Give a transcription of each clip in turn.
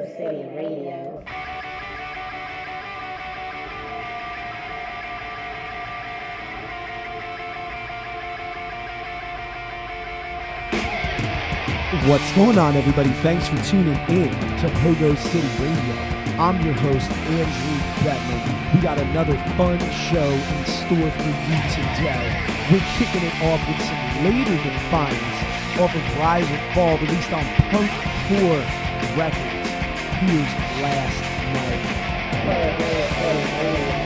City Radio. What's going on, everybody? Thanks for tuning in to Pogo City Radio. I'm your host, Andrew Bettman. We got another fun show in store for you today. We're kicking it off with some later Defiance off of Rise and Fall, released on Punk Core Records. Here's Last Night.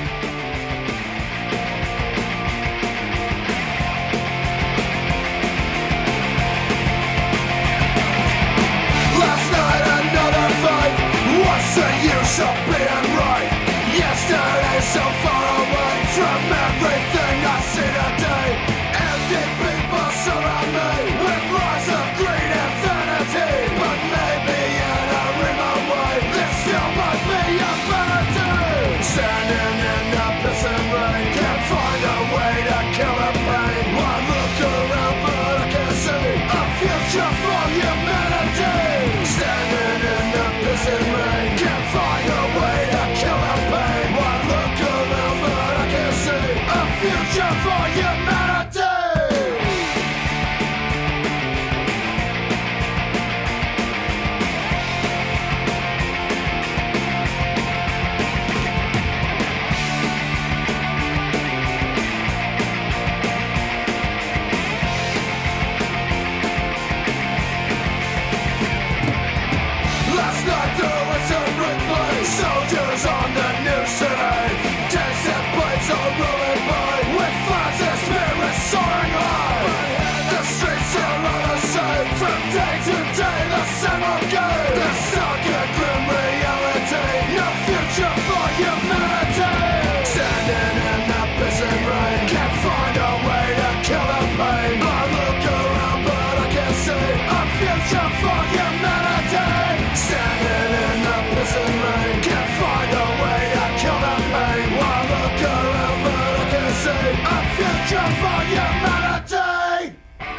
What's the use of being right? Yesterday's so far away from everything I see today. Empty people surround me with lies of greed, infinity. But maybe in a remote way, there still might be a better day. Standing in the pissing rain, can't find a way to kill the pain. I look around but I can't see a future for humanity. Standing in the pissing rain, can't find a way to kill the pain. I look around but I can't see a future for humanity. Last night there was a replay. Soldiers on the news today. Tanks and planes are rolling by with flags and spirits soaring high. The streets are all the same. From day to day the same old game. The stark and grim reality. No future for humanity. Standing in the pissing rain, can't find a way to kill the pain. I look around but I can't see a future for humanity. Standing in the pissing rain, can't find a way to kill the pain. I look around but I can't see a future for humanity.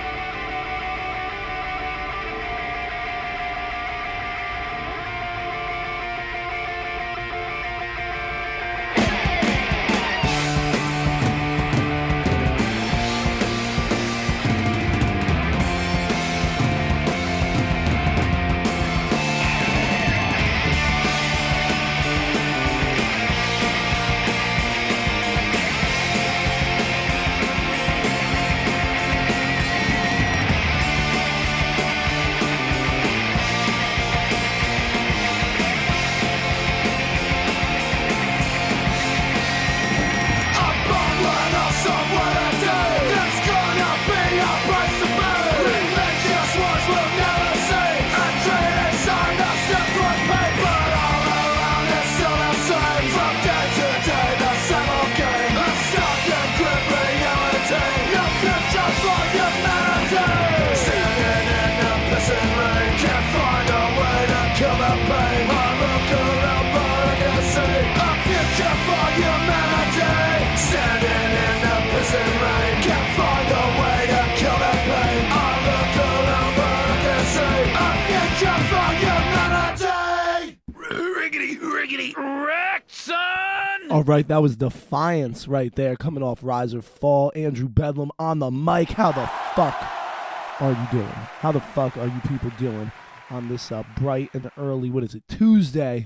All right, that was Defiance right there, coming off Rise or Fall. Andrew Bedlam on the mic. How the fuck are you doing? How the fuck are you people doing on this bright and early, what is it, Tuesday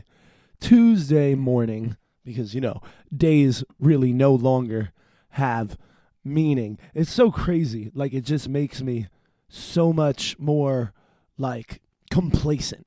morning? Because, you know, days really no longer have meaning. It's so crazy. Like, it just makes me so much more, like, complacent.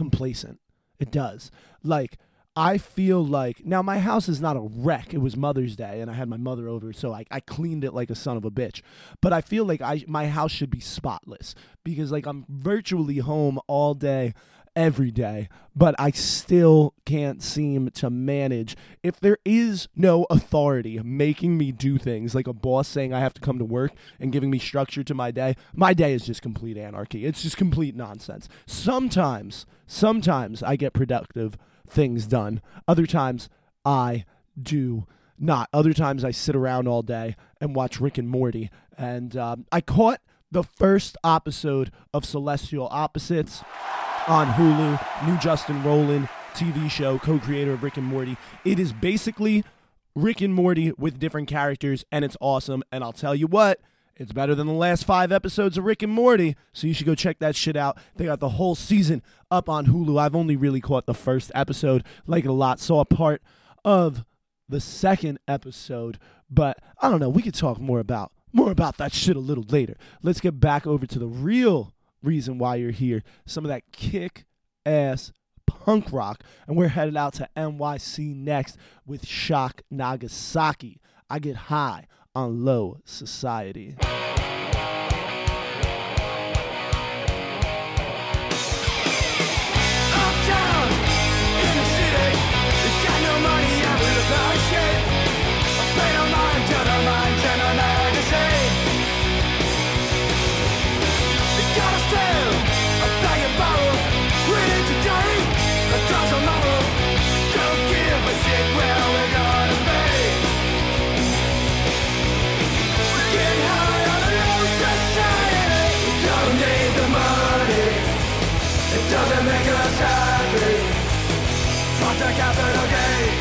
It does. Like, I feel like, now my house is not a wreck. It was Mother's Day, and I had my mother over, so I cleaned it like a son of a bitch. But I feel like my house should be spotless, because, like, I'm virtually home all day, every day, but I still can't seem to manage. If there is no authority making me do things, like a boss saying I have to come to work and giving me structure to my day is just complete anarchy. It's just complete nonsense. Sometimes I get productive things done. Other times I do not. Other times I sit around all day and watch Rick and Morty. And I caught the first episode of Celestial Opposites on Hulu. New Justin Roiland TV show, co-creator of Rick and Morty. It is basically Rick and Morty with different characters, and it's awesome. And I'll tell you what, it's better than the last 5 episodes of Rick and Morty, so you should go check that shit out. They got the whole season up on Hulu. I've only really caught the first episode, like it a lot. Saw a part of the second episode, but I don't know. We could talk more about that shit a little later. Let's get back over to the real reason why you're here. Some of that kick-ass punk rock, and we're headed out to NYC next with Shock Nagasaki. I get high on Low Society. Uptown, in the city, you got no money, I live like shit. I pay no mind to the minds and the magazine. You gotta steal a bag and borrow, reading today, a dozen tomorrow. Don't give a shit where we're gonna be. Get high on the low society. We don't need the money, it doesn't make us happy. Fuck the capital gain.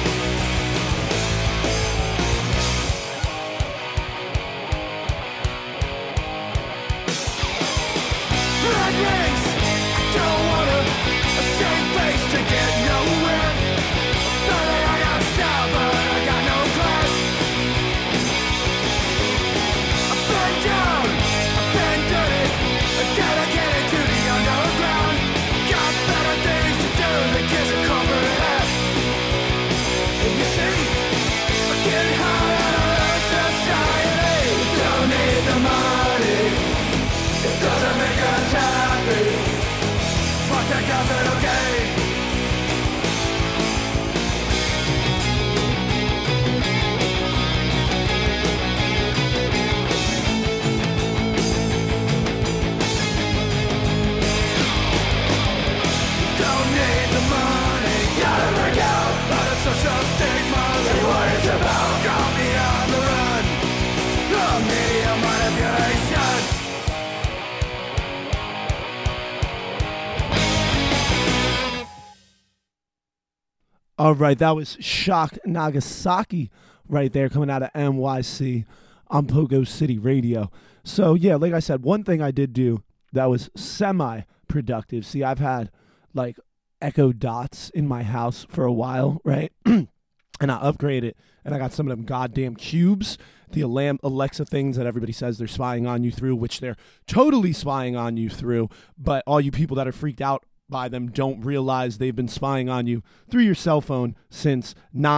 Red rings, I don't want a same face to get nowhere. Maybe I got style, but I got no class. I've been down, I've been dirty, dedicated to the underground. Got better things to do than kiss a corporate ass. And you see, I get high out of society. We don't need the money, it doesn't make us happy. Fuck the capital gain. Don't need the money, gotta break out of the social stigma. See what it's about, got me on the run. The media manipulation. All right, that was Shock Nagasaki right there coming out of NYC on Pogo City Radio. So, yeah, like I said, one thing I did do that was semi-productive. See, I've had, like, Echo Dots in my house for a while, right? And I upgraded, and I got some of them goddamn cubes, the Alexa things that everybody says they're spying on you through, which they're totally spying on you through, but all you people that are freaked out by them don't realize they've been spying on you through your cell phone since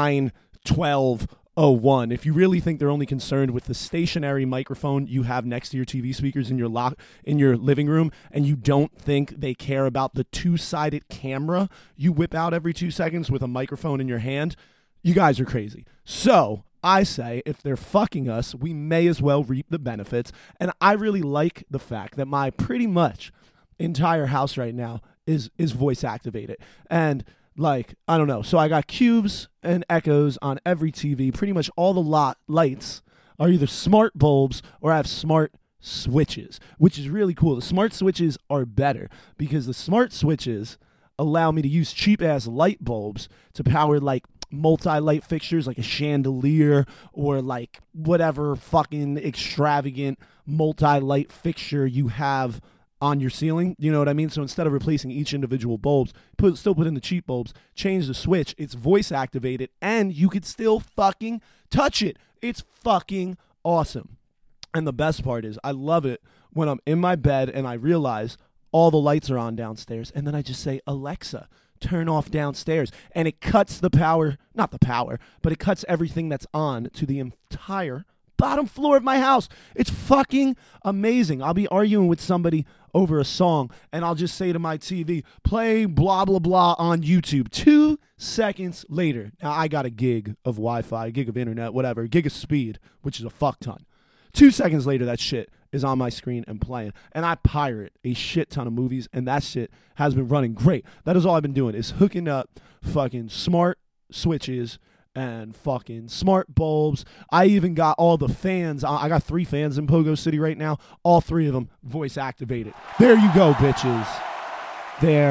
9/12/01. If you really think they're only concerned with the stationary microphone you have next to your TV speakers in your living room, and you don't think they care about the two-sided camera you whip out every 2 seconds with a microphone in your hand, you guys are crazy. So I say, if they're fucking us, we may as well reap the benefits. And I really like the fact that my pretty much entire house right now is voice activated. And like, I don't know. So I got cubes and echoes on every TV. Pretty much all the lights are either smart bulbs or have smart switches, which is really cool. The smart switches are better because the smart switches allow me to use cheap ass light bulbs to power like multi-light fixtures like a chandelier or like whatever fucking extravagant multi-light fixture you have on your ceiling, you know what I mean? So instead of replacing each individual bulbs, still put in the cheap bulbs, change the switch, it's voice activated, and you could still fucking touch it. It's fucking awesome. And the best part is, I love it when I'm in my bed and I realize all the lights are on downstairs, and then I just say, Alexa, turn off downstairs, and it cuts the power, not the power, but it cuts everything that's on to the entire bottom floor of my house. It's fucking amazing. I'll be arguing with somebody over a song, and I'll just say to my TV, play blah, blah, blah on YouTube. 2 seconds later, now I got a gig of Wi-Fi, a gig of internet, whatever, a gig of speed, which is a fuck ton. 2 seconds later, that shit is on my screen and playing. And I pirate a shit ton of movies, and that shit has been running great. That is all I've been doing, is hooking up fucking smart switches and fucking smart bulbs. I even got all the fans. I got 3 fans in Pogo City right now. All 3 of them voice activated. There you go, bitches. There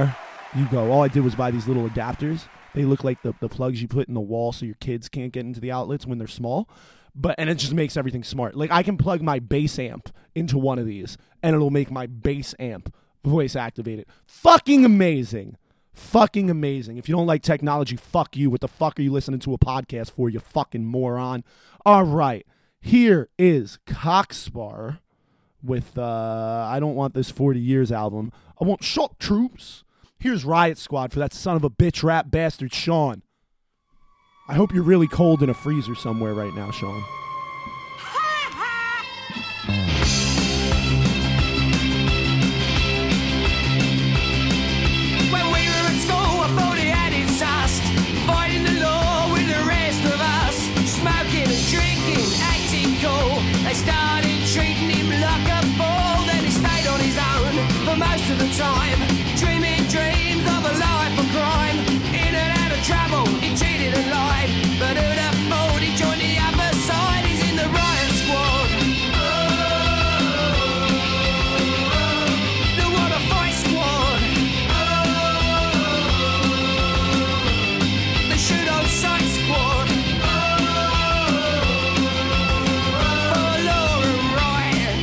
you go, all I did was buy these little adapters. They look like the plugs you put in the wall so your kids can't get into the outlets when they're small. And it just makes everything smart. Like, I can plug my bass amp into one of these, and it'll make my bass amp voice activated. Fucking amazing. Fucking amazing. If you don't like technology, fuck you. What the fuck are you listening to a podcast for, you fucking moron? All right. Here is Cockspar with I Don't Want This 40 Years album. I Want Shock Troops. Here's Riot Squad for that son of a bitch rap bastard, Sean. I hope you're really cold in a freezer somewhere right now, Sean. When we were at school, I thought he had it sussed. Fighting the law with the rest of us. Smoking and drinking, acting cool. They started treating him like a fool. Then he stayed on his own for most of the time. Dreaming dreams of a life of crime. In and out of trouble, he cheated and lied. But who'd have thought he joined the other side? He's in the riot squad. The Wanna Fight squad. The Shoot on Sight squad. For law and right.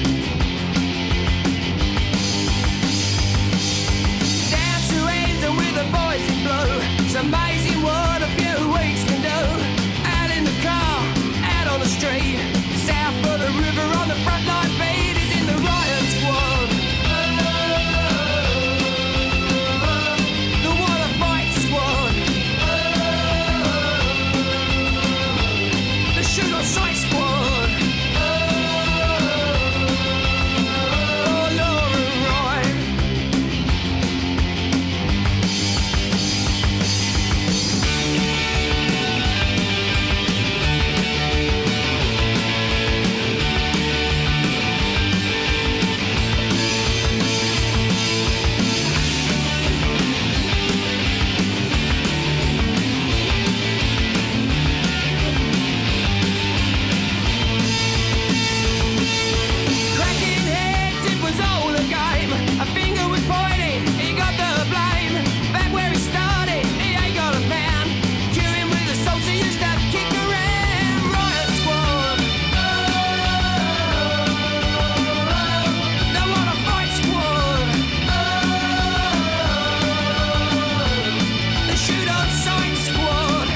Down to ends and with the boys in blue. It's amazing what a few weeks can do. Out in the car, out on the street. South of the river on the front line beat is in the riot squad. The Wanna Fight squad. The Shoot on Sight squad. For law and right. Cracking heads, it was all a game. A finger was pointing, he got the blame. Back where he started, he ain't got a pound. Cue him with the salsa, used to kick around. Riot squad. They Wanna Fight squad. The Shoot on Sight squad.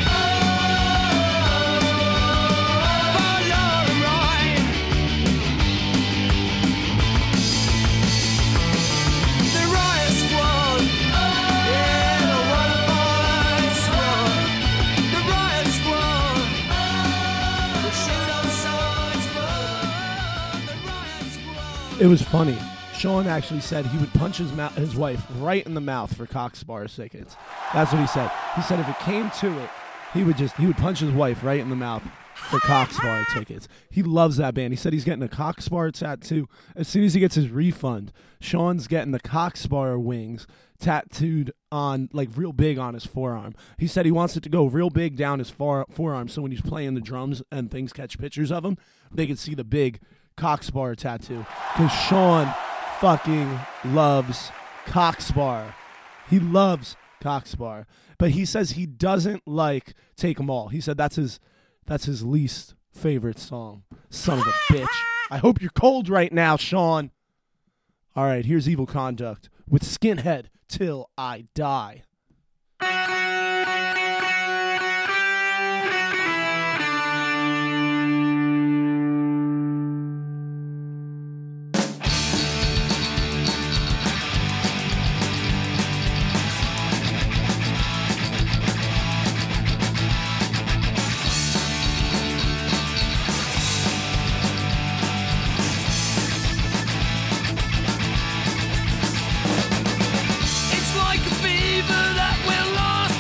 For law and right. The riot squad, yeah, the Wanna Fight squad. The riot squad, the Shoot on Sight squad. The riot squad. It was funny. Sean actually said he would punch his wife right in the mouth for Cockspar tickets. That's what he said. He said if it came to it, he would punch his wife right in the mouth for Cockspar tickets. He loves that band. He said he's getting a Cockspar tattoo. As soon as he gets his refund, Sean's getting the Cockspar wings tattooed on, like, real big on his forearm. He said he wants it to go real big down his forearm so when he's playing the drums and things catch pictures of him, they can see the big Cockspar tattoo. Because Sean fucking loves Cockspar. He loves Cockspar. But he says he doesn't like Take 'Em All. He said that's his least favorite song. Son of a bitch. I hope you're cold right now, Sean. All right, here's Evil Conduct with Skinhead Till I Die. It's like a fever that will last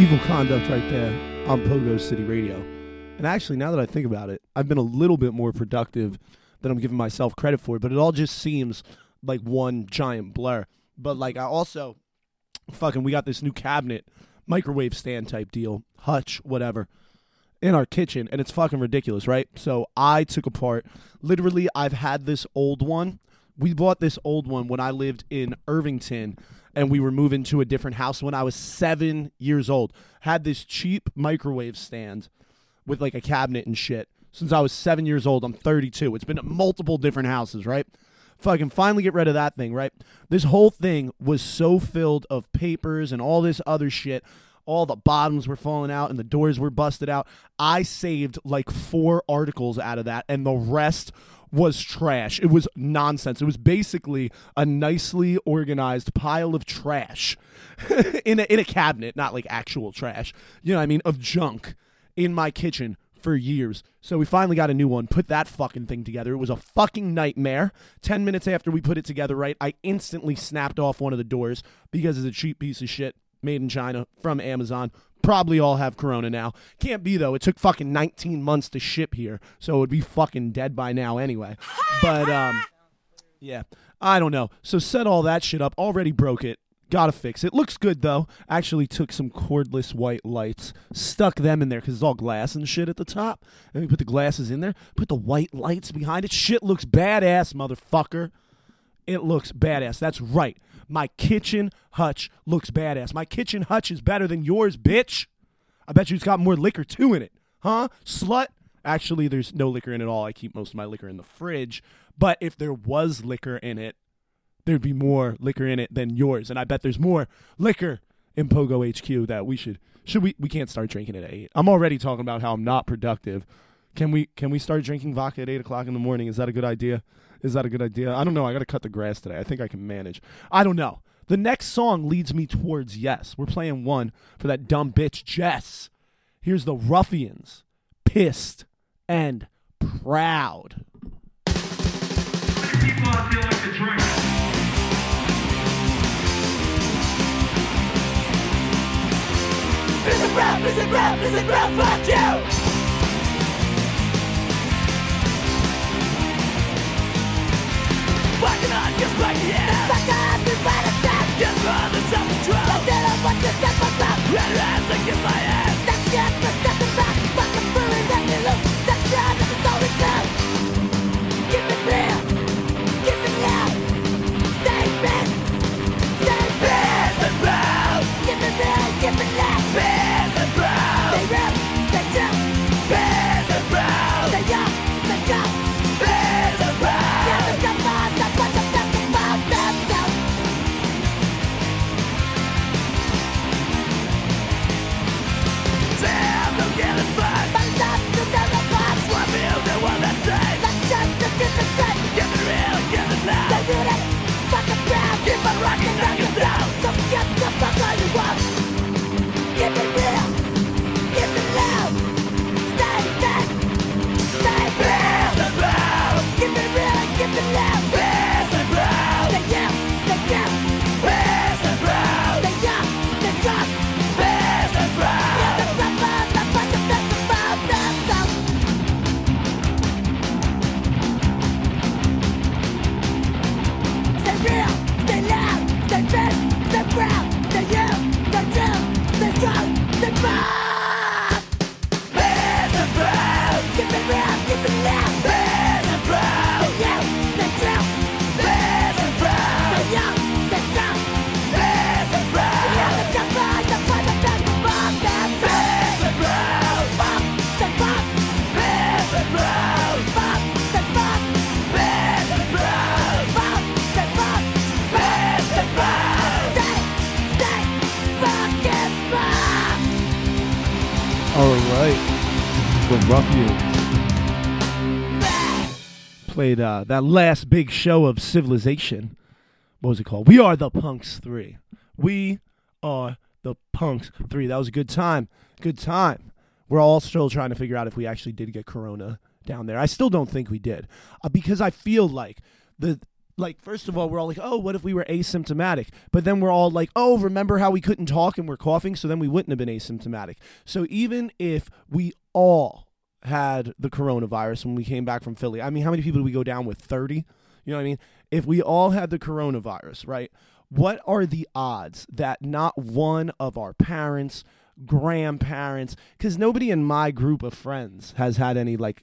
Evil Conduct right there on Pogo City Radio. And actually, now that I think about it, I've been a little bit more productive than I'm giving myself credit for, but it all just seems like one giant blur. But like, I also, we got this new cabinet, microwave stand type deal, hutch, whatever, in our kitchen, and it's fucking ridiculous, right? So I took apart, literally, I've had this old one. We bought this old one when I lived in Irvington, and we were moving to a different house when I was 7 years old. Had this cheap microwave stand with like a cabinet and shit since I was 7 years old. I'm 32. It's been at multiple different houses, right? Fucking finally get rid of that thing, right? This whole thing was so filled of papers and all this other shit. All the bottoms were falling out and the doors were busted out. I saved like 4 articles out of that, and the rest was trash. It was nonsense. It was basically a nicely organized pile of trash in a cabinet, not like actual trash, you know what I mean, of junk in my kitchen for years. So we finally got a new one, put that fucking thing together. It was a fucking nightmare. 10 minutes after we put it together, right, I instantly snapped off one of the doors because it's a cheap piece of shit made in China from Amazon. Probably all have corona now. Can't be, though. It took fucking 19 months to ship here, so it would be fucking dead by now anyway. But, yeah, I don't know. So set all that shit up. Already broke it. Gotta fix it. Looks good, though. Actually took some cordless white lights, stuck them in there because it's all glass and shit at the top. And we put the glasses in there, put the white lights behind it. Shit looks badass, motherfucker. It looks badass. That's right. My kitchen hutch looks badass. My kitchen hutch is better than yours, bitch. I bet you it's got more liquor, too, in it. Huh? Slut? Actually, there's no liquor in it at all. I keep most of my liquor in the fridge. But if there was liquor in it, there'd be more liquor in it than yours. And I bet there's more liquor in Pogo HQ that we can't start drinking at 8. I'm already talking about how I'm not productive. Can we start drinking vodka at 8 o'clock in the morning? Is that a good idea? Is that a good idea? I don't know. I got to cut the grass today. I think I can manage. I don't know. The next song leads me towards yes. We're playing one for that dumb bitch, Jess. Here's the Ruffians, Pissed and Proud. People out there like to drink. Pissed and proud, fuck you! Fucking on, just like the ass. Fuck up, everybody stop. Just run the self-control. I don't want to step up out. Red ass, I get my ass. That's just for stepping back. Fucking bully, let me loose. That's right, that's the story tell. Keep it real. Keep it loud. Stay big. Stay pissed and proud. Keep it real, keep it loud. Pissed and proud. Stay real, stay true. Pissed and proud. Stay young, stay young. Pissed and proud. Yeah, the jump on. Ruffians played that last big show of Civilization. What was it called? We Are the Punks 3. We Are the Punks 3. That was a good time. Good time. We're all still trying to figure out if we actually did get corona down there. I still don't think we did. Because I feel like like, first of all, we're all like, oh, what if we were asymptomatic? But then we're all like, oh, remember how we couldn't talk and we're coughing? So then we wouldn't have been asymptomatic. So even if we all had the coronavirus when we came back from Philly, I mean, how many people did we go down with? 30? You know what I mean? If we all had the coronavirus, right, what are the odds that not one of our parents, grandparents, because nobody in my group of friends has had any, like,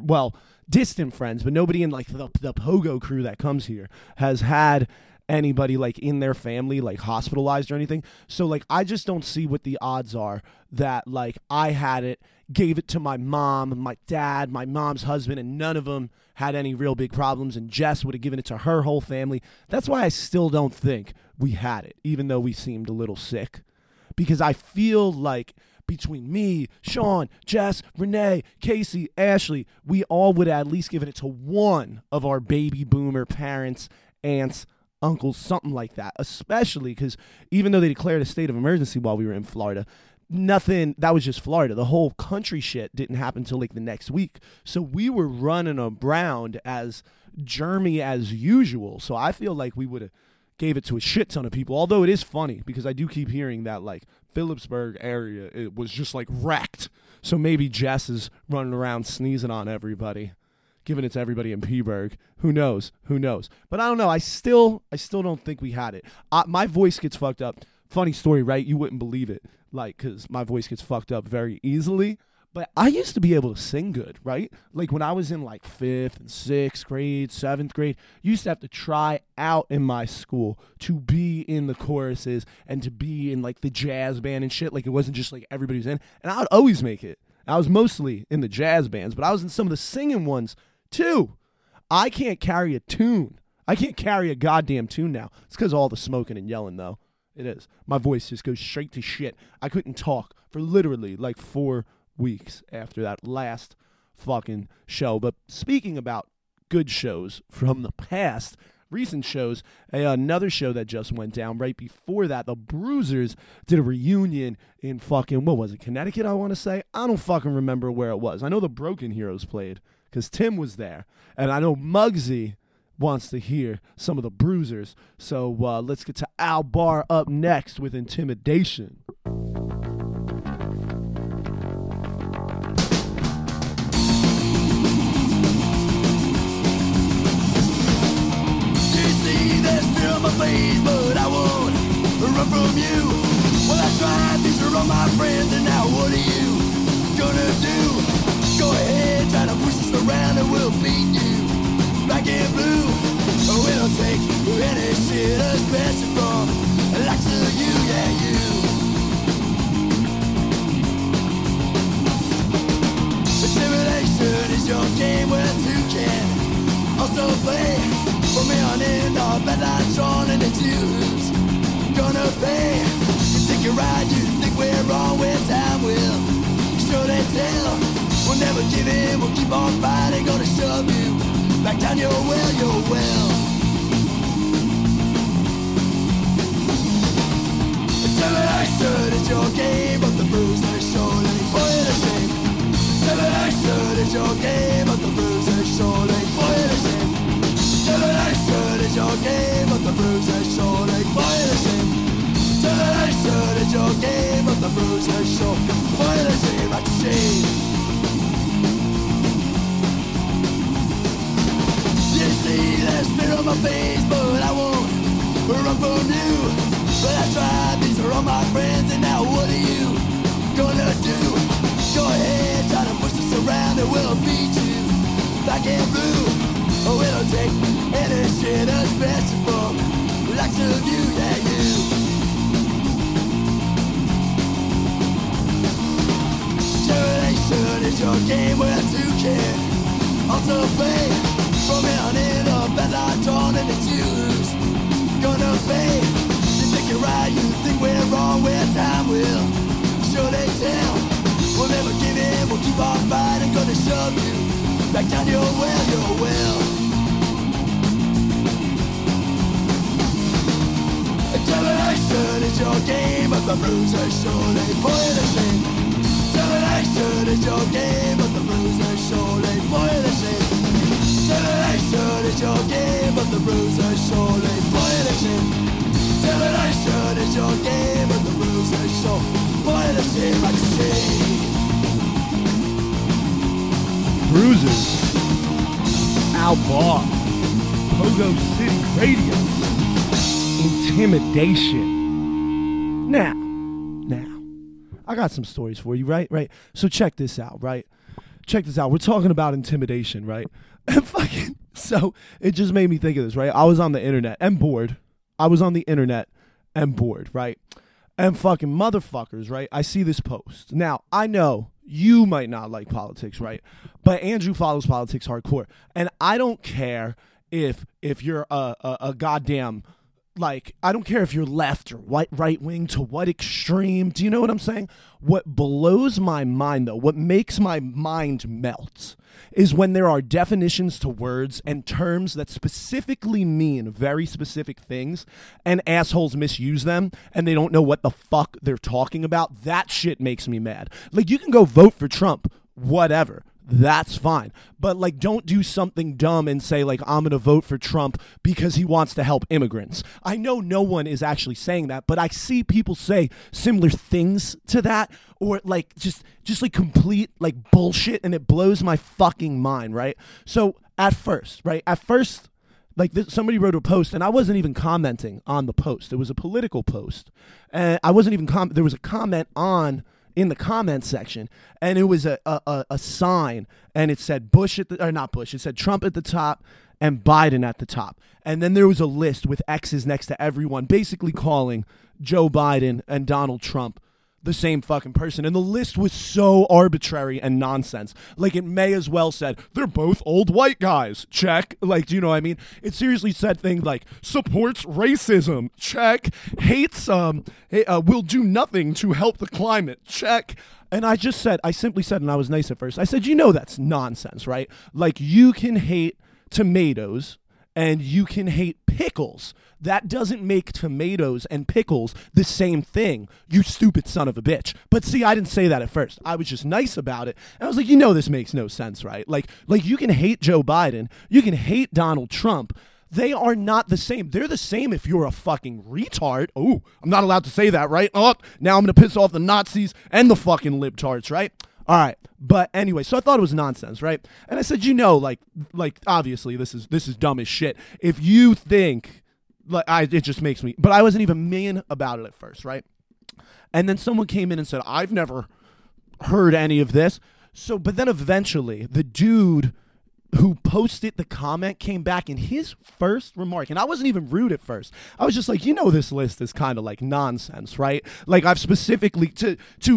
distant friends, but nobody in, like, the pogo crew that comes here has had anybody, like, in their family, like, hospitalized or anything. So, like, I just don't see what the odds are that, like, I had it, gave it to my mom, my dad, my mom's husband, and none of them had any real big problems, and Jess would have given it to her whole family. That's why I still don't think we had it, even though we seemed a little sick. Because I feel like between me, Sean, Jess, Renee, Casey, Ashley, we all would have at least given it to one of our baby boomer parents, aunts, uncles, something like that. Especially because even though they declared a state of emergency while we were in Florida, nothing, that was just Florida. The whole country shit didn't happen until like the next week. So we were running around as germy as usual. So I feel like we would have gave it to a shit ton of people. Although it is funny because I do keep hearing that like Phillipsburg area, it was just like wrecked. So maybe Jess is running around sneezing on everybody, giving it to everybody in P-burg. Who knows? Who knows? But I don't know. I still don't think we had it. My voice gets fucked up. Funny story, right? You wouldn't believe it. Like, because my voice gets fucked up very easily. But I used to be able to sing good, right? Like when I was in like 5th and 6th grade, 7th grade, you used to have to try out in my school to be in the choruses and to be in like the jazz band and shit. Like it wasn't just like everybody was in. And I would always make it. I was mostly in the jazz bands, but I was in some of the singing ones too. I can't carry a tune. I can't carry a goddamn tune now. It's because of all the smoking and yelling though. It is. My voice just goes straight to shit. I couldn't talk for literally like 4 weeks after that last fucking show. But speaking about good shows from the past, recent shows, another show that just went down right before that, the Bruisers did a reunion in fucking, what was it, Connecticut, I want to say? I don't fucking remember where it was. I know the Broken Heroes played because Tim was there. And I know Muggsy wants to hear some of the Bruisers. So let's get to Al Barr up next with Intimidation. My face, but I won't run from you. Well, I tried, these are all my friends, and now what are you gonna do? Go ahead, try to push us around and we'll beat you. Black and blue, oh, we don't take any shit, especially from the likes of you, yeah, you. Intimidation is your game where two can also play. For me on in, the bad lights on, and it's you who's gonna pay. You take a ride, you think we're wrong, when time will show they tell. We'll never give in, we'll keep on fighting, gonna shove you back down your well, your well. Intimidation is your game, but the bruisers surely for you to see. Intimidation is your game, but the bruisers surely for you to see. Intimidation is your game, but the bruisers surely for you to see. Intimidation is your game, but the bruisers surely for you to see, like to see. You see the spit on my face, but I won't run from you. But I tried, these are all my friends, and now what are you gonna do? Go ahead, try to push us around and we'll beat you. Black and blue. Oh, we don't take any shit, especially from the likes of you, yeah, you. Intimidation is your game where two can also play. From here on in, the bad lights on, and it's you who's gonna pay. You think you're right, you think we're wrong, where time will show they tell. We'll never give in, we'll keep on fighting, gonna shove you back down your well, your well. Intimidation is your game, but the bruisers surely for you to see. Intimidation is your game, but the bruisers surely for you to see. Intimidation is your game, but the rules are surely violation. Divination is your game, and the rules are so violation like sea. Bruisers, Al Bar, Pogo City Radio, Intimidation. Now, I got some stories for you, right? So check this out, right? Check this out. We're talking about intimidation, right? And fucking, so it just made me think of this, right? I was on the internet and bored. Right? And fucking motherfuckers, right? I see this post. Now, I know you might not like politics, right? But Andrew follows politics hardcore. And I don't care if you're a goddamn, like, I don't care if you're left or right wing to what extreme. Do you know what I'm saying? What blows my mind, though, what makes my mind melt, is when there are definitions to words and terms that specifically mean very specific things, and assholes misuse them, and they don't know what the fuck they're talking about. That shit makes me mad. Like, you can go vote for Trump, whatever. That's fine. But, like, don't do something dumb and say, like, I'm going to vote for Trump because he wants to help immigrants. I know no one is actually saying that, but I see people say similar things to that, or, like, just like, complete, like, bullshit, and it blows my fucking mind, right? So, at first, like, somebody wrote a post, and I wasn't even commenting on the post. It was a political post. And I wasn't even there was a comment in the comment section, and it was a sign, and it said it said Trump at the top and Biden at the top. And then there was a list with X's next to everyone, basically calling Joe Biden and Donald Trump the same fucking person. And the list was so arbitrary and nonsense. Like, it may as well said, they're both old white guys. Check. Like, do you know what I mean? It seriously said things like, supports racism. Check. Hates, will do nothing to help the climate. Check. And I simply said, and I was nice at first, I said, you know that's nonsense, right? Like, you can hate tomatoes and you can hate pickles. That doesn't make tomatoes and pickles the same thing, you stupid son of a bitch. But see, I didn't say that at first. I was just nice about it. And I was like, you know this makes no sense, right? Like you can hate Joe Biden, you can hate Donald Trump. They are not the same. They're the same if you're a fucking retard. Oh, I'm not allowed to say that, right? Oh, now I'm going to piss off the Nazis and the fucking libtards, right? All right. But anyway, so I thought it was nonsense, right? And I said, you know, like obviously this is dumb as shit. If you think, it just makes me, but I wasn't even mean about it at first, right? And then someone came in and said, I've never heard any of this. So, but then eventually the dude who posted the comment came back, in his first remark, and I wasn't even rude at first. I was just like, you know, this list is kind of like nonsense, right? Like, I've specifically to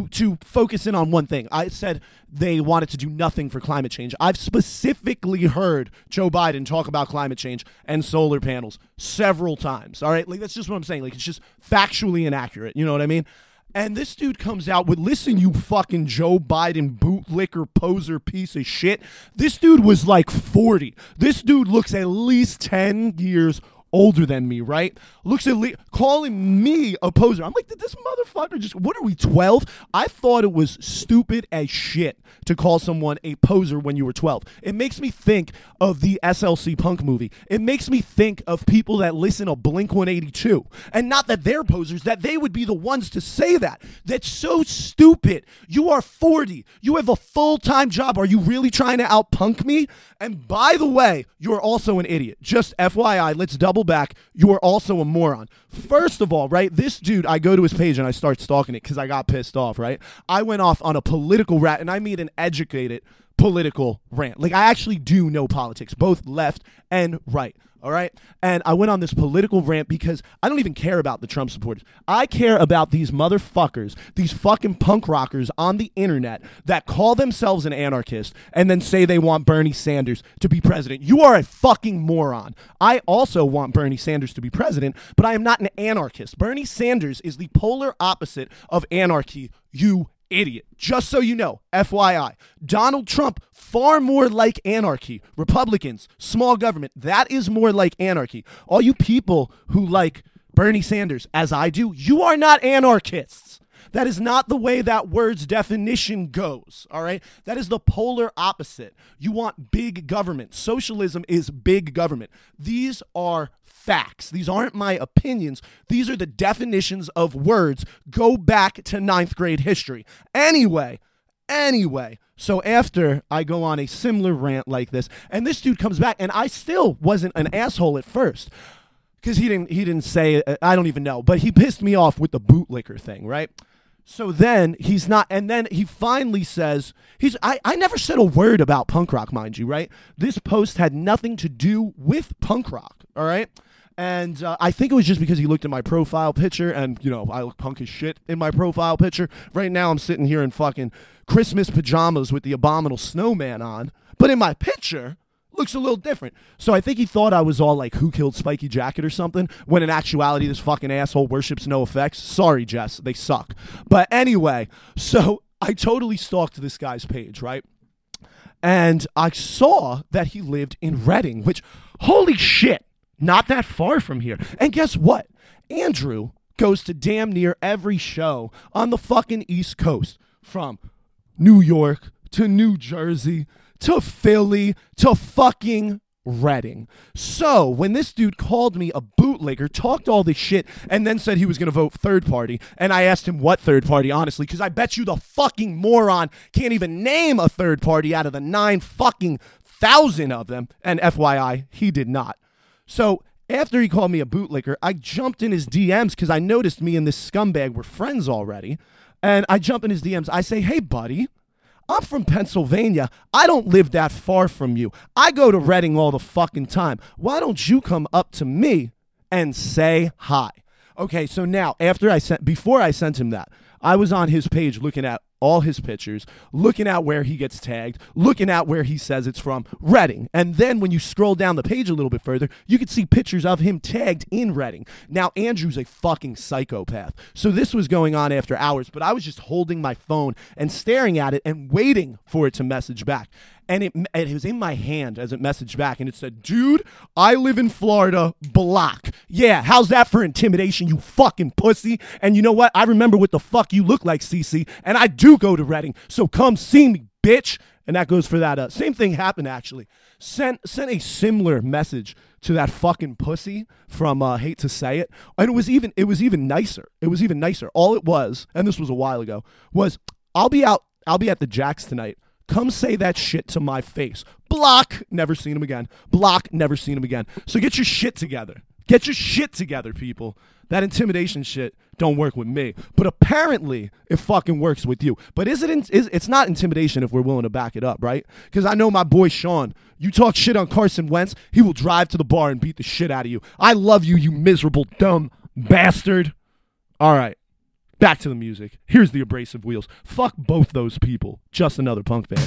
focus in on one thing. I said they wanted to do nothing for climate change. I've specifically heard Joe Biden talk about climate change and solar panels several times. All right, like, that's just what I'm saying. Like, it's just factually inaccurate. You know what I mean? And this dude comes out with, listen, you fucking Joe Biden bootlicker poser piece of shit. This dude was like 40. This dude looks at least 10 years older than me, right? Looks at calling me a poser. I'm like, did this motherfucker just, what are we, 12? I thought it was stupid as shit to call someone a poser when you were 12. It makes me think of the SLC Punk movie. It makes me think of people that listen to Blink-182. And not that they're posers, that they would be the ones to say that. That's so stupid. You are 40. You have a full-time job. Are you really trying to out-punk me? And by the way, you're also an idiot. Just FYI, let's double back. You are also a moron. First of all, right, this dude, I go to his page and I start stalking it because I got pissed off, right? I went off on a political rant, and I mean an educated political rant. Like, I actually do know politics, both left and right. All right. And I went on this political rant because I don't even care about the Trump supporters. I care about these motherfuckers, these fucking punk rockers on the internet that call themselves an anarchist and then say they want Bernie Sanders to be president. You are a fucking moron. I also want Bernie Sanders to be president, but I am not an anarchist. Bernie Sanders is the polar opposite of anarchy, you idiot. Just so you know, FYI, Donald Trump, far more like anarchy. Republicans, small government, that is more like anarchy. All you people who like Bernie Sanders, as I do, you are not anarchists. That is not the way that word's definition goes, all right? That is the polar opposite. You want big government. Socialism is big government. These are facts. These aren't my opinions. These are the definitions of words. Go back to 9th grade history. Anyway, so after I go on a similar rant like this, and this dude comes back, and I still wasn't an asshole at first, because he didn't say, I don't even know, but he pissed me off with the bootlicker thing, right? So then he's not, and then he finally says, I never said a word about punk rock, mind you, right? This post had nothing to do with punk rock, all right? And I think it was just because he looked at my profile picture, and, you know, I look punk as shit in my profile picture. Right now I'm sitting here in fucking Christmas pajamas with the Abominable Snowman on, but in my picture, looks a little different. So I think he thought I was all like, who killed Spiky Jacket or something, when in actuality this fucking asshole worships NoFX. Sorry, Jess, they suck. But anyway, so I totally stalked this guy's page, right? And I saw that he lived in Reading, which, holy shit, not that far from here. And guess what? Andrew goes to damn near every show on the fucking East Coast, from New York to New Jersey to Philly to fucking Reading. So when this dude called me a bootlegger, talked all this shit, and then said he was going to vote third party, and I asked him what third party, honestly, because I bet you the fucking moron can't even name a third party out of the 9 fucking thousand of them, and FYI, he did not. So after he called me a bootlicker, I jumped in his DMs because I noticed me and this scumbag were friends already. And I jump in his DMs. I say, hey, buddy, I'm from Pennsylvania. I don't live that far from you. I go to Reading all the fucking time. Why don't you come up to me and say hi? Okay, so now before I sent him that, I was on his page looking at all his pictures, looking at where he gets tagged, looking at where he says it's from, Reading. And then when you scroll down the page a little bit further, you can see pictures of him tagged in Reading. Now, Andrew's a fucking psychopath. So this was going on after hours, but I was just holding my phone and staring at it and waiting for it to message back. And it was in my hand as it messaged back, and it said, dude, I live in Florida, block. Yeah, how's that for intimidation, you fucking pussy? And you know what? I remember what the fuck you look like, CC, and I do go to Reading, so come see me, bitch. And that goes for that. Same thing happened, actually. Sent a similar message to that fucking pussy from Hate to Say It, and it was even nicer. It was even nicer. All it was, and this was a while ago, was I'll be at the Jacks tonight. Come say that shit to my face. Block, never seen him again. Block, never seen him again. So get your shit together. Get your shit together, people. That intimidation shit don't work with me. But apparently, it fucking works with you. But it's not intimidation if we're willing to back it up, right? Because I know my boy Sean. You talk shit on Carson Wentz, he will drive to the bar and beat the shit out of you. I love you, you miserable, dumb bastard. All right. Back to the music. Here's the Abrasive Wheels. Fuck both those people. Just another punk fan.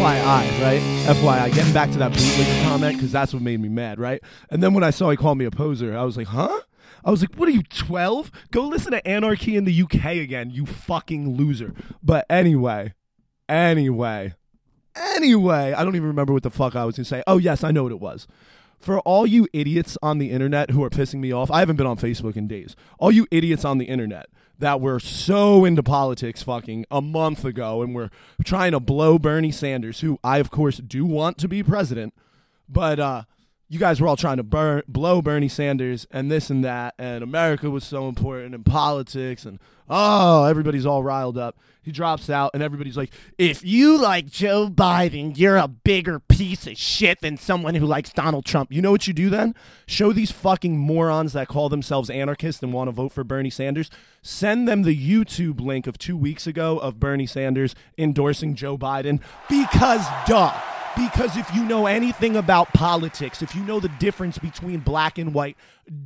FYI, right? FYI, getting back to that bootleg comment, because that's what made me mad, right? And then when I saw he called me a poser, I was like, huh? I was like, what are you, 12? Go listen to Anarchy in the UK again, you fucking loser. But anyway, I don't even remember what the fuck I was going to say. Oh, yes, I know what it was. For all you idiots on the internet who are pissing me off, I haven't been on Facebook in days. All you idiots on the internet that were so into politics fucking a month ago and were trying to blow Bernie Sanders, who I, of course, do want to be president, but you guys were all trying to blow Bernie Sanders and this and that, and America was so important in politics, and everybody's all riled up. He drops out, and everybody's like, if you like Joe Biden, you're a bigger piece of shit than someone who likes Donald Trump. You know what you do then? Show these fucking morons that call themselves anarchists and want to vote for Bernie Sanders, send them the YouTube link of 2 weeks ago of Bernie Sanders endorsing Joe Biden, because Because if you know anything about politics, if you know the difference between black and white,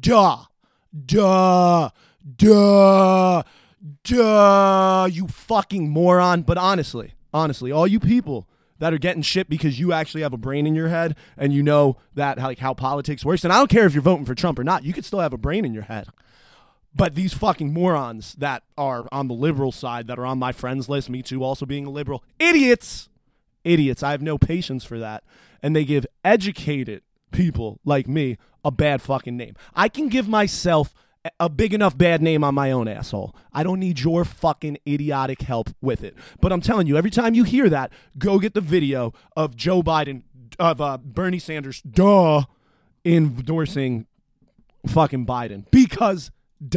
you fucking moron. But honestly, all you people that are getting shit because you actually have a brain in your head and you know that how politics works, and I don't care if you're voting for Trump or not, you could still have a brain in your head. But these fucking morons that are on the liberal side, that are on my friends list, me too, also being a liberal, idiots. I have no patience for that. And they give educated people like me a bad fucking name. I can give myself a big enough bad name on my own, asshole. I don't need your fucking idiotic help with it. But I'm telling you, every time you hear that, go get the video of Joe Biden, of Bernie Sanders, endorsing fucking Biden. Because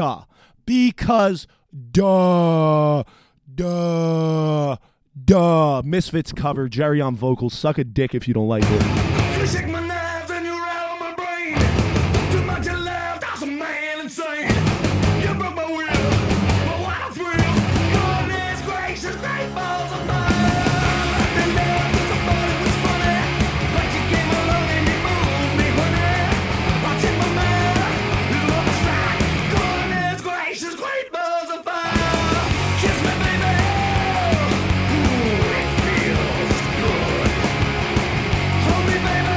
Misfits cover, Jerry on vocals. Suck a dick if you don't like it. You shake my nerves and you rattle my brain. Too much you left, I was a man insane. You broke my will, but what a thrill. Goodness gracious, great balls of fire. The love of the body was funny, but you came along and you moved me, honey. Watching my man, you love a strike. Goodness gracious, great balls of fire. Kiss me, baby. Ooh, it feels good. Hold me, baby.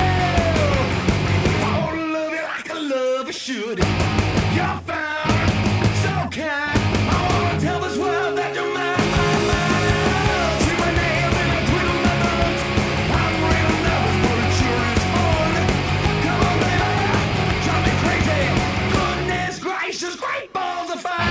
I wanna love you like I love you should. You're fine, so kind. I wanna tell this world that you're mine. See my nails and I twiddle my thumbs. I'm real nervous, but it sure is fun. Come on, baby, drive me crazy. Goodness gracious, great balls of fire.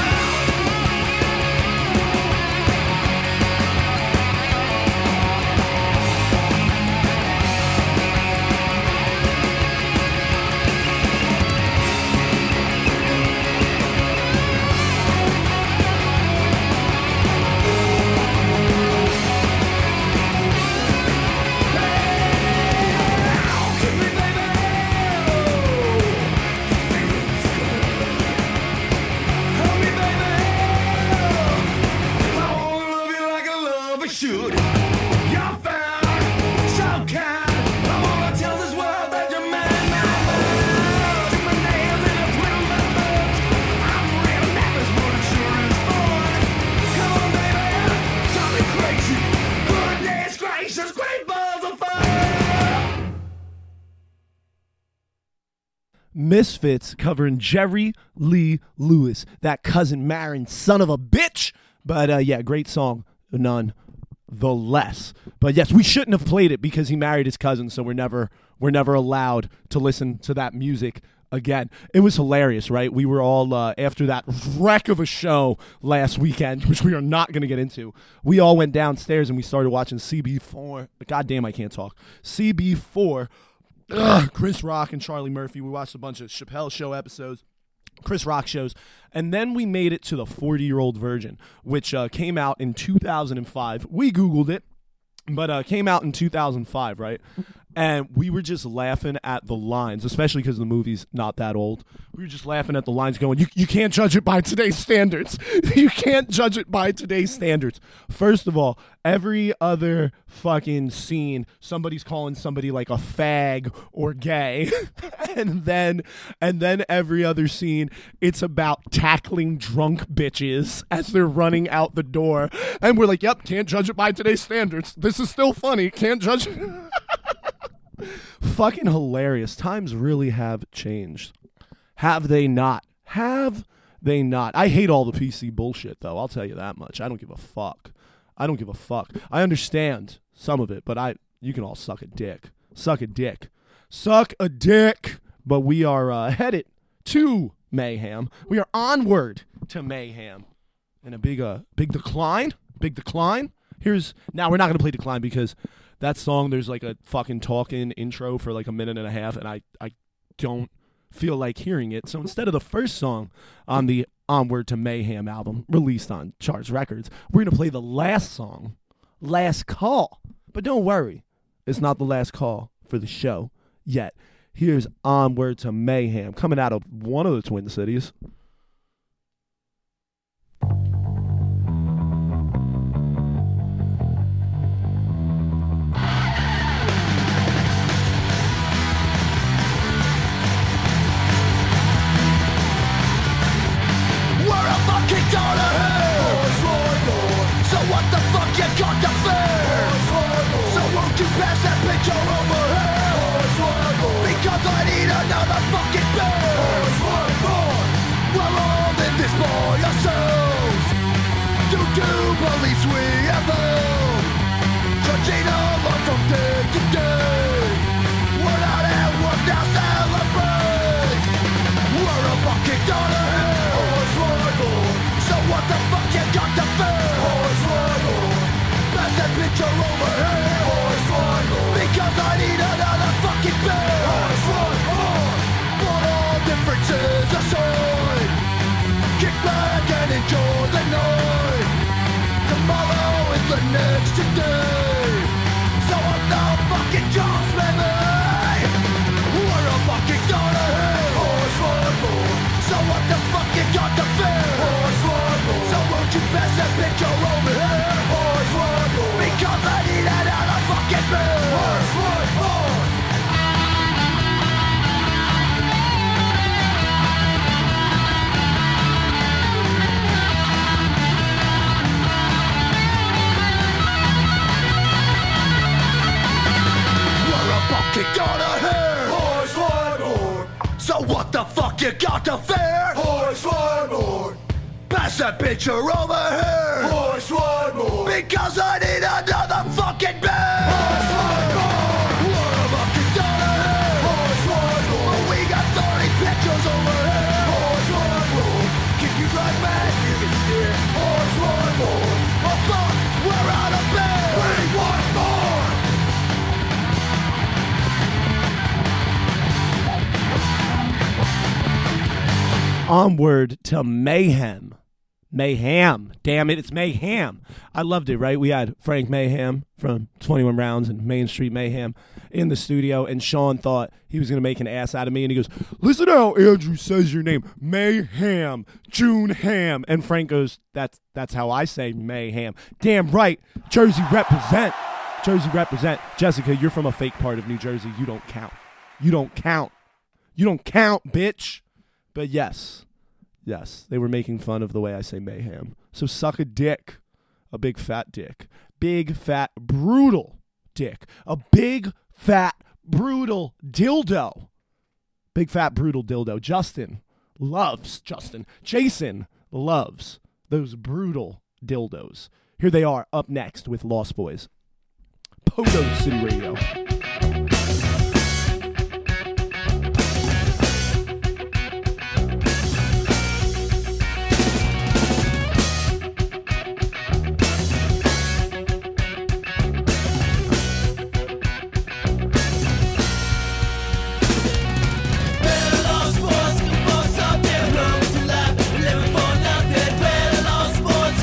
Kiss me, baby. Feels good. Hold me, baby. I wanna love you like I love you should. You're fine, so kind. I wanna tell this world that you're mine. Take my nails and I twiddle my thumbs. I'm real nervous, but it sure is fun. Come on, baby, drive me crazy. Goodness gracious, great balls of fire. Misfits covering Jerry Lee Lewis, that cousin Marin son of a bitch. But yeah, great song nonetheless. But yes, we shouldn't have played it because he married his cousin, so we're never allowed to listen to that music again. It was hilarious, right? We were all after that wreck of a show last weekend, which we are not going to get into. We all went downstairs and we started watching CB4. God damn, I can't talk. CB4. Chris Rock and Charlie Murphy. We watched a bunch of Chappelle Show episodes, Chris Rock shows, and then we made it to the 40-Year-Old Virgin, which came out in 2005. We Googled it, but came out in 2005, right? And we were just laughing at the lines, especially because the movie's not that old. We were just laughing at the lines going, you can't judge it by today's standards. You can't judge it by today's standards. First of all, every other fucking scene, somebody's calling somebody like a fag or gay. and then every other scene, it's about tackling drunk bitches as they're running out the door. And we're like, yep, can't judge it by today's standards. This is still funny. Can't judge it. Fucking hilarious. Times really have changed. Have they not? Have they not? I hate all the PC bullshit, though. I'll tell you that much. I don't give a fuck. I don't give a fuck. I understand some of it, but you can all suck a dick. Suck a dick. Suck a dick. But we are headed to mayhem. We are onward to mayhem. And a big decline. Big decline. Now we're not going to play Decline because that song, there's like a fucking talking intro for like a minute and a half, and I don't feel like hearing it. So instead of the first song on the Onward to Mayhem album, released on Charts Records, we're going to play the last song, Last Call. But don't worry, it's not the last call for the show yet. Here's Onward to Mayhem, coming out of one of the Twin Cities. Kicked out of hell. So what the fuck you got to fear? So won't you pass that picture over here? Because I need another fucking beer. We're all in this for yourselves. Do police we ever trudging along from day to day. We're not at work now, celebrate. We're a fucking out of hell. So what the fuck you got to fear? Pass that picture over here. Because I need another fucking beer. Put all differences aside. Kick back and enjoy the night. Tomorrow is the next day. So I'm not fucking Josh, baby. We're a fucking out of here. So what the fuck you got to fear? So won't you pass that picture over here? Because I need another fucking beer. We're a fucking out of here. So what the fuck you got to fear? Pass that picture over here. Because I need another fucking beer. We're a fucking out of here. We got 30 pictures over here. Keep you right back, you can steer. Oh fuck, we're out of beer. We want more. Onward to Mayhem. Mayhem. Damn it, it's Mayhem. I loved it, right? We had Frank Mayhem from 21 Rounds and Main Street Mayhem in the studio, and Sean thought he was going to make an ass out of me, and he goes, listen to how Andrew says your name. Mayhem. June Ham. And Frank goes, that's how I say Mayhem. Damn right. Jersey represent. Jersey represent. Jessica, you're from a fake part of New Jersey. You don't count. You don't count. You don't count, bitch. But yes, they were making fun of the way I say mayhem. So suck a dick, a big fat dick, big fat brutal dick, a big fat brutal dildo, big fat brutal dildo. Jason loves those brutal dildos. Here they are up next with Lost Boys. Pogo City Radio.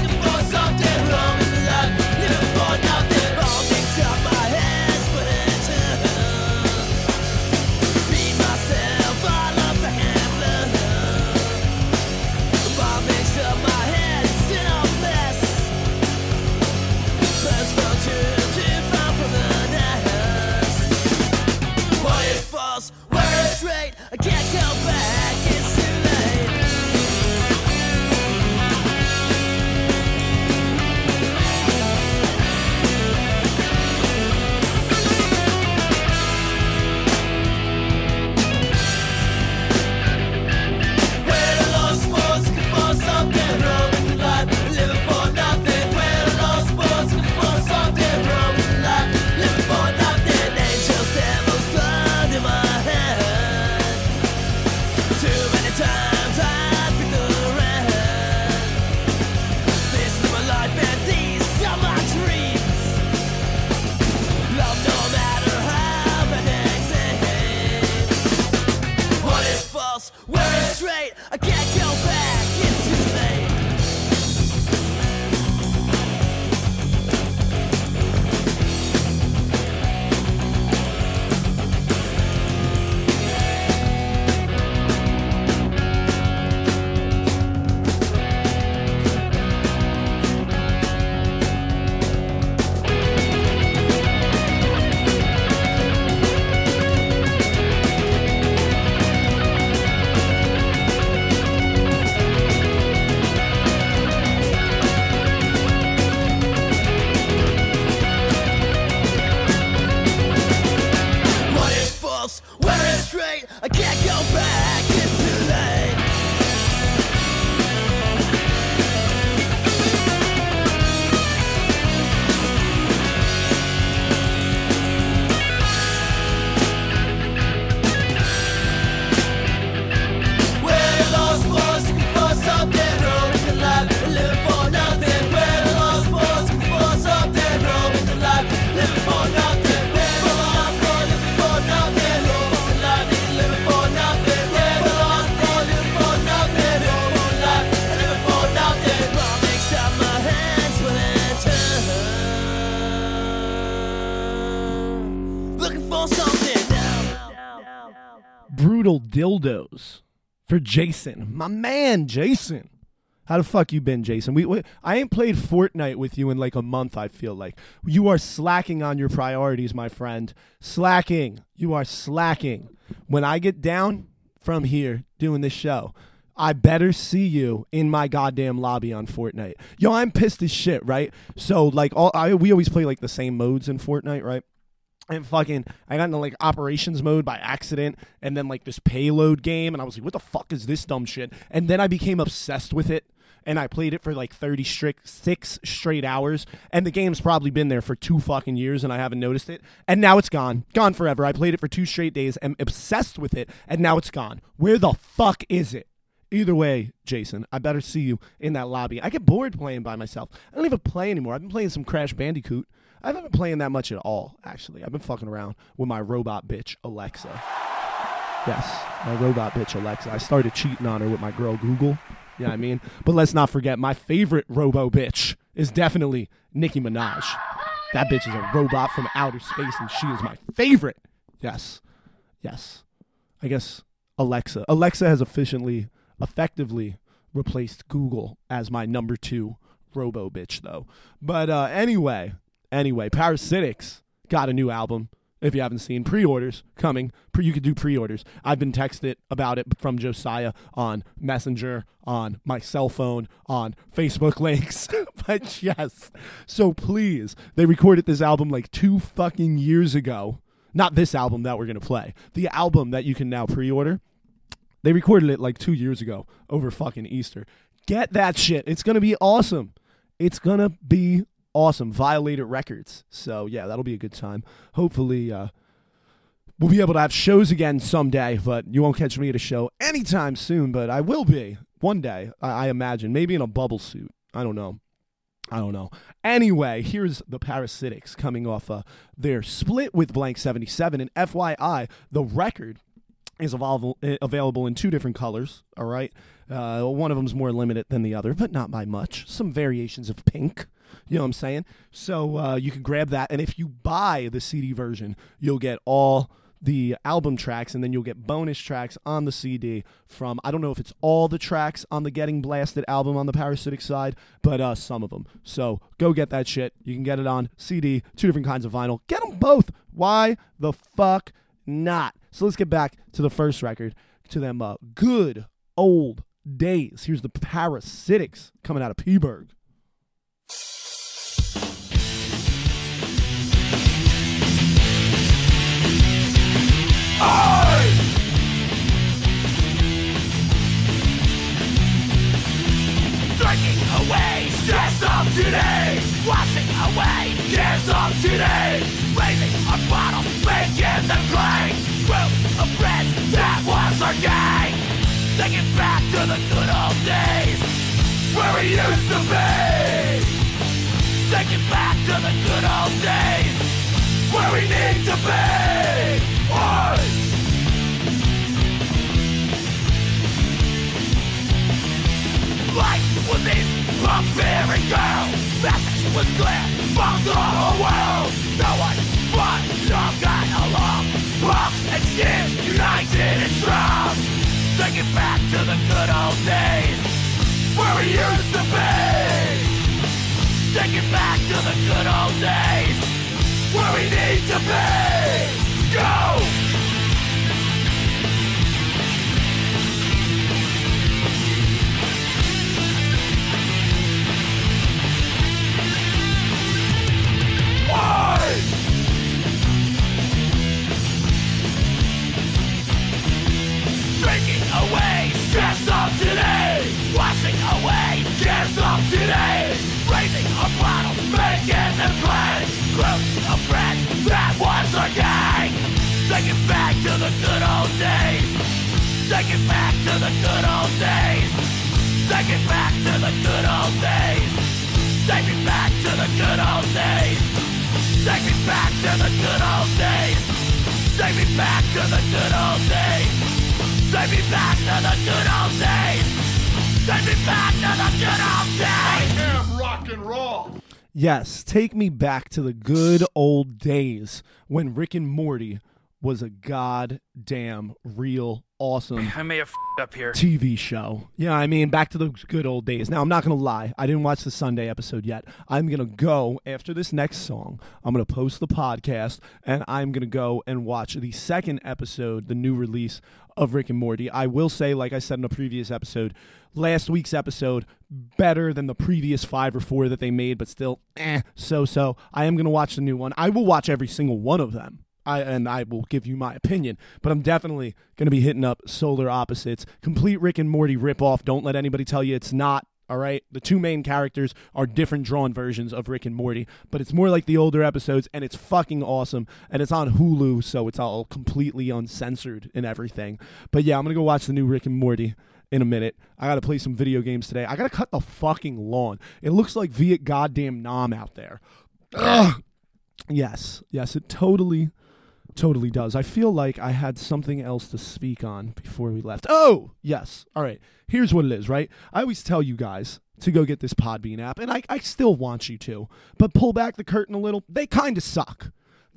All things up my hands, but it's Brutal Dildos for Jason. My man, Jason. How the fuck you been, Jason? I ain't played Fortnite with you in like a month, I feel like. You are slacking on your priorities, my friend. Slacking. You are slacking. When I get down from here doing this show, I better see you in my goddamn lobby on Fortnite. Yo, I'm pissed as shit, right? So, like, we always play, like, the same modes in Fortnite, right? And I got into, like, operations mode by accident, and then, like, this payload game, and I was like, what the fuck is this dumb shit? And then I became obsessed with it, and I played it for, like, 6 straight hours, and the game's probably been there for 2 fucking years, and I haven't noticed it, and now it's gone. Gone forever. I played it for 2 straight days, am obsessed with it, and now it's gone. Where the fuck is it? Either way, Jason, I better see you in that lobby. I get bored playing by myself. I don't even play anymore. I've been playing some Crash Bandicoot. I haven't been playing that much at all, actually. I've been fucking around with my robot bitch, Alexa. Yes, my robot bitch, Alexa. I started cheating on her with my girl, Google. You know what I mean? But let's not forget, my favorite robo bitch is definitely Nicki Minaj. That bitch is a robot from outer space, and she is my favorite. Yes. I guess Alexa. Alexa has effectively replaced Google as my number 2 robo bitch, though. But anyway, Parasitics got a new album. If you haven't seen, pre-orders coming. You could do pre-orders. I've been texted about it from Josiah on Messenger, on my cell phone, on Facebook links. But yes, so please, they recorded this album like 2 fucking years ago. Not this album that we're going to play. The album that you can now pre-order. They recorded it like 2 years ago over fucking Easter. Get that shit. It's going to be awesome. It's going to be awesome. Violated Records. So, yeah, that'll be a good time. Hopefully, we'll be able to have shows again someday, but you won't catch me at a show anytime soon, but I will be one day, I imagine. Maybe in a bubble suit. I don't know. Anyway, here's the Parasitics coming off their split with Blank 77. And FYI, the record is available in 2 different colors, all right? One of them is more limited than the other, but not by much. Some variations of pink, you know what I'm saying? So you can grab that, and if you buy the CD version, you'll get all the album tracks, and then you'll get bonus tracks on the CD from, I don't know if it's all the tracks on the Getting Blasted album on the Parasitic side, but some of them. So go get that shit. You can get it on CD, 2 different kinds of vinyl. Get them both. Why the fuck not? So let's get back to the first record, to them good old days. Here's the Parasitics coming out of P-Burg. Drinking away stress of today, washing away cares of today, raising our bottles, making them clang. Groups of friends, that was our gang. Thinking back to the good old days, where we used to be. Thinking back to the good old days, where we need to be. Life was these pump-bearing girls. Message was clear from the whole world. No one but all got along. Punks and skins united and strong. Thinking back to the good old days, where we used to be. Thinking back to the good old days, where we need to be. Go! Drinking away stress of today, washing away cares of today, raising our bottles, making them clang. Groups of friends, that was our gang. Taking back to the good old days. Taking back to the good old days. Taking back to the good old days. Take me back to the good old days. Take me back to the good old days. Take me back to the good old days. Take me back to the good old days. Take me back to the good old days. I am rock and roll. Yes, take me back to the good old days when Rick and Morty was a goddamn real awesome I may have f***ed up here. TV show. Yeah, I mean, back to those good old days. Now, I'm not going to lie. I didn't watch the Sunday episode yet. I'm going to go, after this next song, I'm going to post the podcast, and I'm going to go and watch the second episode, the new release of Rick and Morty. I will say, like I said in a previous episode, last week's episode, better than the previous 5 or 4 that they made, but still, so-so. I am going to watch the new one. I will watch every single one of them. I will give you my opinion, but I'm definitely going to be hitting up Solar Opposites. Complete Rick and Morty ripoff. Don't let anybody tell you it's not, all right? The 2 main characters are different drawn versions of Rick and Morty, but it's more like the older episodes, and it's fucking awesome, and it's on Hulu, so it's all completely uncensored and everything. But yeah, I'm going to go watch the new Rick and Morty in a minute. I got to play some video games today. I got to cut the fucking lawn. It looks like Viet goddamn Nam out there. Ugh. Yes, it totally does. I feel like I had something else to speak on before we left. Oh, yes. All right. Here's what it is, right? I always tell you guys to go get this Podbean app, and I still want you to, but pull back the curtain a little. They kind of suck.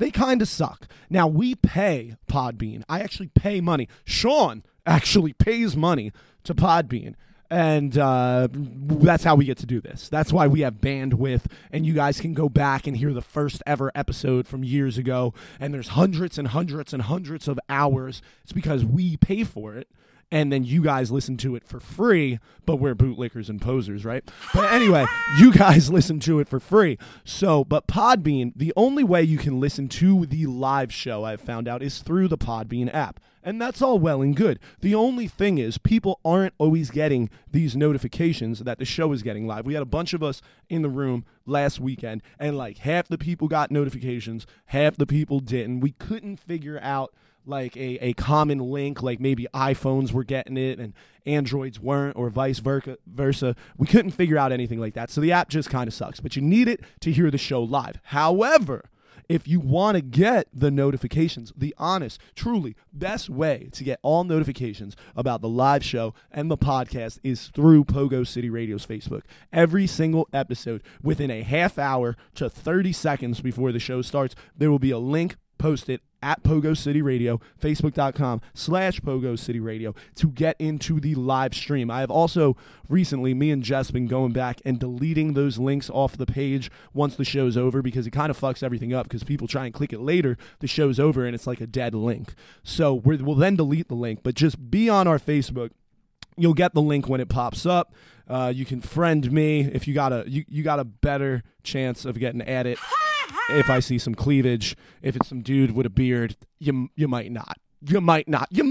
Now, we pay Podbean. I actually pay money. Sean actually pays money to Podbean. And that's how we get to do this. That's why we have bandwidth, and you guys can go back and hear the first ever episode from years ago, and there's hundreds and hundreds and hundreds of hours. It's because we pay for it, and then you guys listen to it for free, but we're bootlickers and posers, right? But anyway, you guys listen to it for free. So, but Podbean, the only way you can listen to the live show, I've found out, is through the Podbean app. And that's all well and good. The only thing is people aren't always getting these notifications that the show is getting live. We had a bunch of us in the room last weekend, and like half the people got notifications, half the people didn't. We couldn't figure out like a common link, like maybe iPhones were getting it and Androids weren't, or vice versa. We couldn't figure out anything like that. So the app just kind of sucks, but you need it to hear the show live. However, if you want to get the notifications, the honest, truly best way to get all notifications about the live show and the podcast is through Pogo City Radio's Facebook. Every single episode, within a half hour to 30 seconds before the show starts, there will be a link posted at Pogo City Radio, Facebook.com/Pogo City Radio to get into the live stream. I have also recently, me and Jess, been going back and deleting those links off the page once the show's over, because it kind of fucks everything up, because people try and click it later, the show's over, and it's like a dead link. So we'll then delete the link, but just be on our Facebook. You'll get the link when it pops up. You can friend me if you got a better chance of getting added. If I see some cleavage, if it's some dude with a beard, you might not. You might,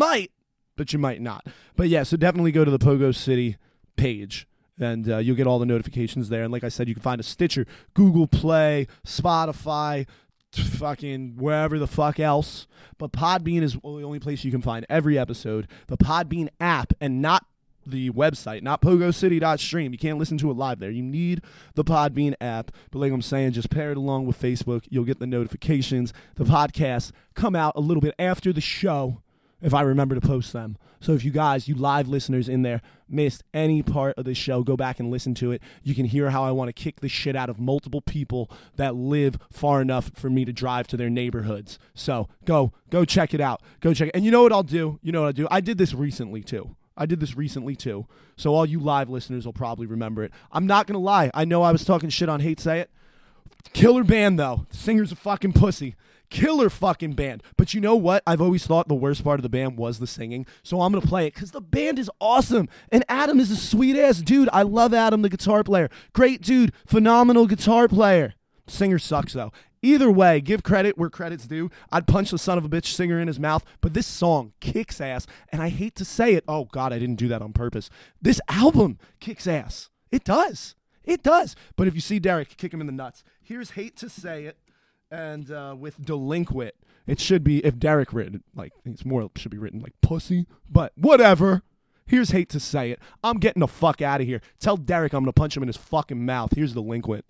but you might not. But yeah, so definitely go to the Pogo City page, and you'll get all the notifications there. And like I said, you can find a Stitcher, Google Play, Spotify, fucking wherever the fuck else. But Podbean is the only place you can find every episode. The Podbean app, and not the website, not pogocity.stream. You can't listen to it live there. You need the Podbean app. But like I'm saying, just pair it along with Facebook. You'll get the notifications. The podcasts come out a little bit after the show, if I remember to post them. So if you guys, you live listeners in there, missed any part of the show, go back and listen to it. You can hear how I want to kick the shit out of multiple people that live far enough for me to drive to their neighborhoods. So go check it out. Go check it. And you know what I'll do? I did this recently too. So all you live listeners will probably remember it. I'm not going to lie. I know I was talking shit on Hate Say It. Killer band, though. The singer's a fucking pussy. Killer fucking band. But you know what? I've always thought the worst part of the band was the singing. So I'm going to play it because the band is awesome. And Adam is a sweet-ass dude. I love Adam, the guitar player. Great dude. Phenomenal guitar player. The singer sucks, though. Either way, give credit where credit's due. I'd punch the son of a bitch singer in his mouth, but this song kicks ass, and I hate to say it. Oh, God, I didn't do that on purpose. This album kicks ass. It does. But if you see Derek, kick him in the nuts. Here's Hate to Say It, and with Delinquent, it should be, if Derek written, like, it's more, should be written like pussy, but whatever. Here's Hate to Say It. I'm getting the fuck out of here. Tell Derek I'm going to punch him in his fucking mouth. Here's Delinquent.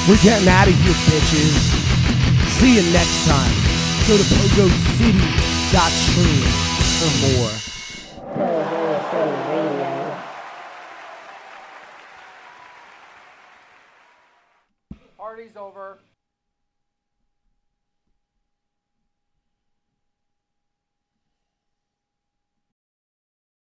We're getting out of here, bitches. See you next time. Go to pogocity.stream for more. Party's over.